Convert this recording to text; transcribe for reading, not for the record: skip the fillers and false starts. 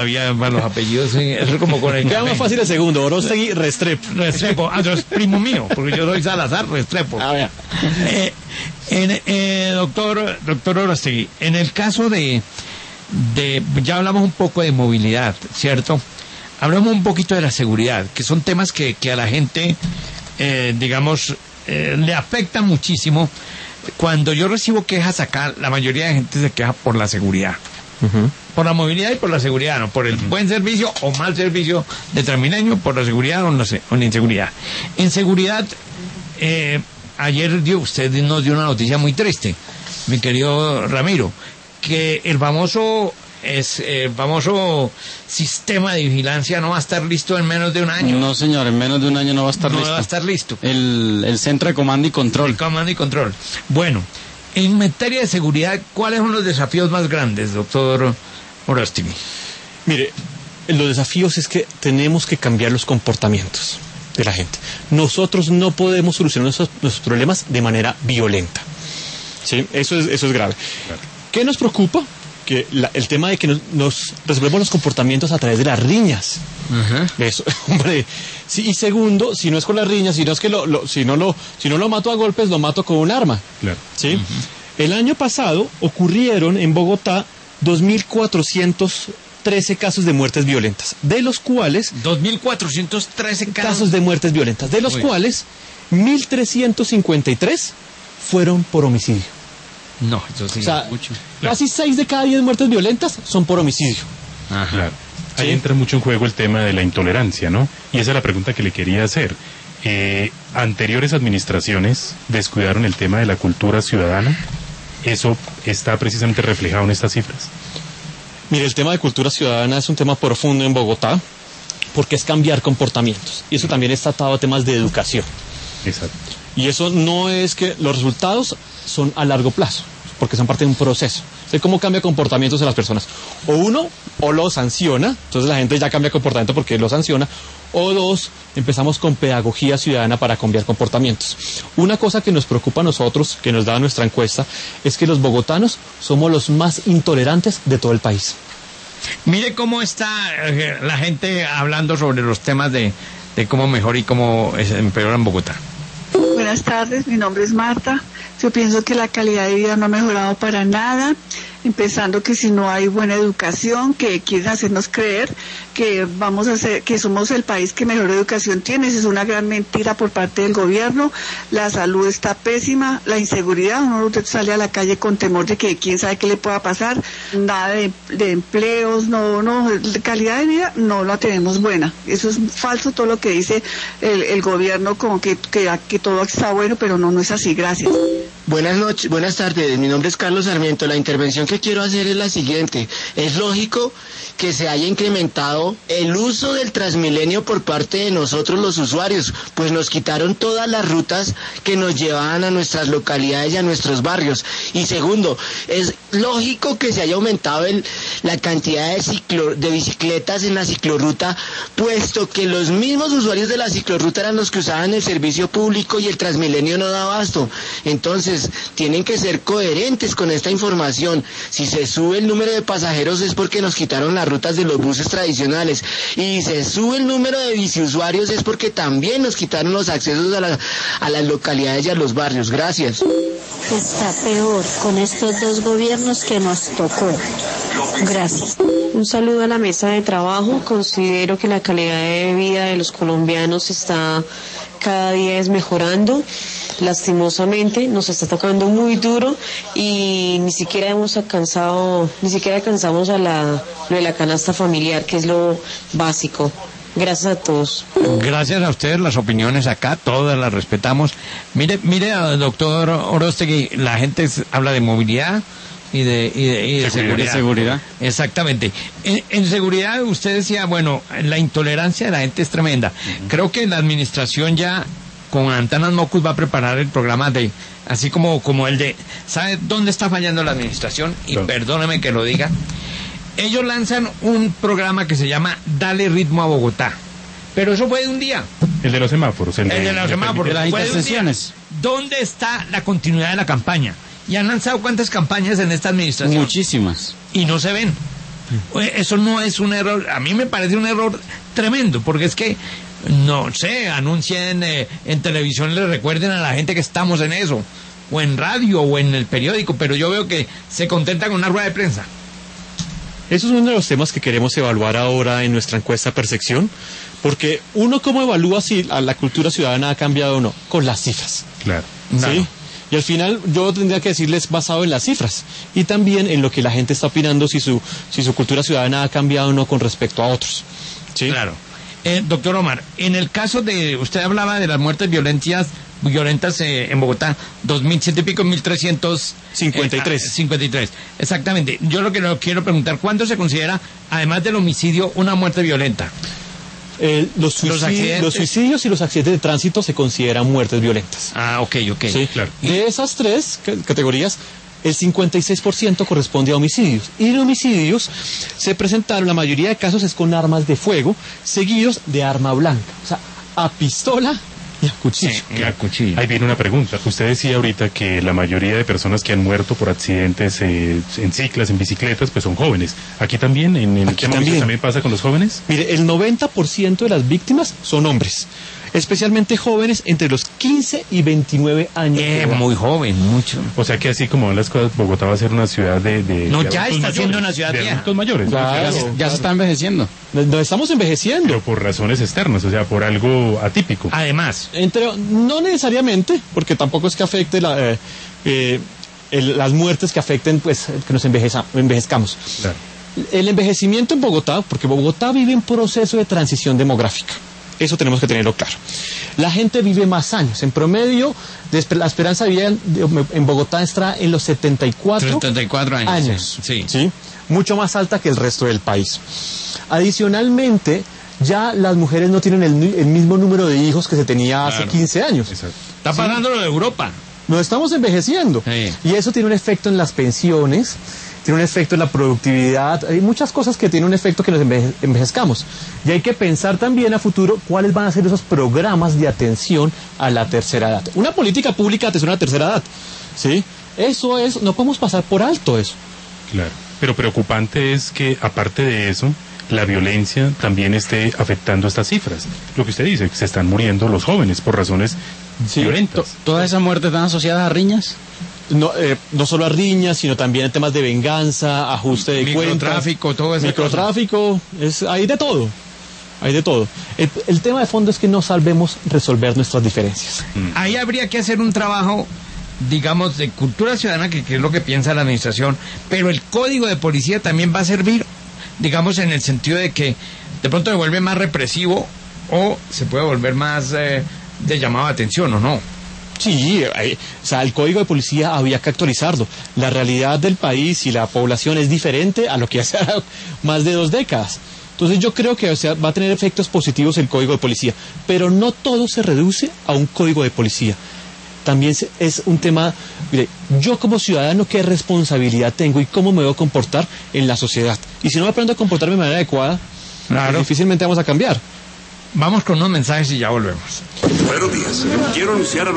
Había los apellidos, es como con el queda más fácil el segundo, Orostegui Restrepo. Restrepo, es primo mío, porque yo soy Salazar Restrepo. Doctor Orostegui, en el caso de ya hablamos un poco de movilidad, ¿cierto? Hablamos un poquito de la seguridad, que son temas que a la gente, le afectan muchísimo. Cuando yo recibo quejas acá, la mayoría de gente se queja por la seguridad. Por la movilidad y por la seguridad, no por el buen servicio o mal servicio de Transmilenio, por la seguridad o la inseguridad. En seguridad, ayer usted nos dio una noticia muy triste, mi querido Ramiro, que el famoso sistema de vigilancia no va a estar listo en menos de un año. No, señor, en menos de un año no va a estar listo. No va a estar listo. El centro de comando y control. El comando y control. Bueno, en materia de seguridad, ¿cuáles son los desafíos más grandes, doctor Orostegui? Mire, los desafíos es que tenemos que cambiar los comportamientos de la gente. Nosotros no podemos solucionar nuestros problemas de manera violenta. ¿Sí? Eso es grave. Claro. ¿Qué nos preocupa? Que el tema de que nos resolvemos los comportamientos a través de las riñas. Eso, hombre. Sí, y segundo, si no es con las riñas, si no lo mato a golpes, lo mato con un arma. Claro. ¿Sí? El año pasado ocurrieron en Bogotá 2.413 casos de muertes violentas, de los cuales 2.413 casos de muertes violentas, de los cuales 1.353 fueron por homicidio. No, eso sí, o sea, mucho. Casi 6 de cada 10 muertes violentas son por homicidio. Ajá. Claro. Ahí entra mucho en juego el tema de la intolerancia, ¿no? Y esa es la pregunta que le quería hacer. Anteriores administraciones descuidaron el tema de la cultura ciudadana. ¿Eso está precisamente reflejado en estas cifras? Mire, el tema de cultura ciudadana es un tema profundo en Bogotá, porque es cambiar comportamientos. Y eso también está atado a temas de educación. Exacto. Y eso no es que los resultados son a largo plazo, porque son parte de un proceso. ¿Sí? ¿Cómo cambia comportamientos de las personas? O uno, o lo sanciona, entonces la gente ya cambia comportamiento porque lo sanciona, o dos, empezamos con pedagogía ciudadana para cambiar comportamientos. Una cosa que nos preocupa a nosotros, que nos da nuestra encuesta, es que los bogotanos somos los más intolerantes de todo el país. Mire cómo está la gente hablando sobre los temas de cómo mejor y cómo empeora en Bogotá. Buenas tardes, mi nombre es Marta. Yo pienso que la calidad de vida no ha mejorado para nada, empezando que si no hay buena educación, que quieren hacernos creer que que somos el país que mejor educación tiene. Esa es una gran mentira por parte del gobierno. La salud está pésima, la inseguridad, uno sale a la calle con temor de que quién sabe qué le pueda pasar, nada de empleos, calidad de vida no la tenemos buena. Eso es falso todo lo que dice el gobierno, como que todo está bueno, pero no es así. Gracias. Buenas tardes, mi nombre es Carlos Sarmiento. La intervención que quiero hacer es la siguiente. Es lógico que se haya incrementado el uso del Transmilenio por parte de nosotros los usuarios, pues nos quitaron todas las rutas que nos llevaban a nuestras localidades y a nuestros barrios. Y segundo, es lógico que se haya aumentado la cantidad de bicicletas en la ciclorruta, puesto que los mismos usuarios de la ciclorruta eran los que usaban el servicio público y el Transmilenio no da abasto. Entonces, tienen que ser coherentes con esta información. Si se sube el número de pasajeros es porque nos quitaron las rutas de los buses tradicionales, y se sube el número de biciusuarios es porque también nos quitaron los accesos a las localidades y a los barrios. Gracias. Está peor con estos dos gobiernos que nos tocó. Gracias. Un saludo a la mesa de trabajo. Considero que la calidad de vida de los colombianos está cada día es mejorando. Lastimosamente nos está tocando muy duro y ni siquiera alcanzamos a lo de la canasta familiar, que es lo básico. Gracias a todos. Gracias a ustedes, las opiniones acá, todas las respetamos. Mire, doctor Orostegui, la gente habla de movilidad y de seguridad. Exactamente. En seguridad usted decía, bueno, la intolerancia de la gente es tremenda. Creo que la administración ya con Antanas Mocus va a preparar el programa así como el de, ¿sabe dónde está fallando la administración? Y perdóneme que lo diga. Ellos lanzan un programa que se llama Dale Ritmo a Bogotá. Pero eso fue de un día. El de los semáforos. El de los semáforos. De las intersecciones. ¿Dónde está la continuidad de la campaña? ¿Y han lanzado cuántas campañas en esta administración? Muchísimas. Y no se ven. Eso no es un error, a mí me parece un error tremendo, porque es que, no sé, anuncien en televisión, le recuerden a la gente que estamos en eso, o en radio, o en el periódico, pero yo veo que se contentan con una rueda de prensa. Eso es uno de los temas que queremos evaluar ahora en nuestra encuesta Percepción, porque uno cómo evalúa si la cultura ciudadana ha cambiado o no, con las cifras. Claro. ¿Sí? Y al final yo tendría que decirles basado en las cifras y también en lo que la gente está opinando si su cultura ciudadana ha cambiado o no con respecto a otros. ¿Sí? Claro. Doctor Omar, en el caso de, usted hablaba de las muertes violentas en Bogotá, 2.100 y pico, 1.353. 53, exactamente. Yo lo que le quiero preguntar, ¿cuándo se considera, además del homicidio, una muerte violenta? Los suicidios y los accidentes de tránsito se consideran muertes violentas. Ah, ok. Sí, claro. De esas tres categorías, el 56% corresponde a homicidios. Y en homicidios se presentaron, la mayoría de casos es con armas de fuego, seguidos de arma blanca. O sea, a pistola y a cuchillo. Sí, a cuchillo. Ahí viene una pregunta. Usted decía ahorita que la mayoría de personas que han muerto por accidentes en ciclas, en bicicletas, pues son jóvenes. Aquí también, en el tema también pasa con los jóvenes. Mire, el 90% de las víctimas son hombres, especialmente jóvenes entre los 15 y 29 años. Muy joven, mucho. O sea que así como van las cosas, Bogotá va a ser una ciudad de no, ya está siendo una ciudad de adultos mayores. Claro, ya se está envejeciendo. No estamos envejeciendo. Pero por razones externas, o sea, por algo atípico. Además. No necesariamente, porque tampoco es que afecte las muertes que afecten, pues, que nos envejezcamos. Claro. El envejecimiento en Bogotá, porque Bogotá vive en proceso de transición demográfica. Eso tenemos que tenerlo claro. La gente vive más años. En promedio, la esperanza de vida en Bogotá está en los 74 años. Sí. Mucho más alta que el resto del país. Adicionalmente, ya las mujeres no tienen el mismo número de hijos que se tenía hace 15 años. Exacto. Está pasando lo de Europa. Nos estamos envejeciendo. Sí. Y eso tiene un efecto en las pensiones, tiene un efecto en la productividad, hay muchas cosas que tienen un efecto que nos envejezcamos. Y hay que pensar también a futuro cuáles van a ser esos programas de atención a la tercera edad. Una política pública de atención a la tercera edad, ¿sí? Eso es, no podemos pasar por alto eso. Claro, pero preocupante es que aparte de eso, la violencia también esté afectando estas cifras. Lo que usted dice, que se están muriendo los jóvenes por razones violentas. ¿Todas esas muertes están asociadas a riñas? No solo a riñas, sino también a temas de venganza, ajuste de cuentas. Microtráfico, todo eso. Microtráfico, hay de todo. Hay de todo. El tema de fondo es que no sabemos resolver nuestras diferencias. Ahí habría que hacer un trabajo, digamos, de cultura ciudadana, que es lo que piensa la administración, pero el código de policía también va a servir, digamos, en el sentido de que de pronto se vuelve más represivo o se puede volver más de llamado de atención, ¿o no? Sí, el código de policía había que actualizarlo. La realidad del país y la población es diferente a lo que hace más de 2 décadas. Entonces yo creo que va a tener efectos positivos el código de policía, pero no todo se reduce a un código de policía. También es un tema, mire, yo como ciudadano, ¿qué responsabilidad tengo y cómo me voy a comportar en la sociedad? Y si no me aprendo a comportarme de manera adecuada, claro, difícilmente vamos a cambiar. Vamos con unos mensajes y ya volvemos. Buenos días. Quiero anunciar a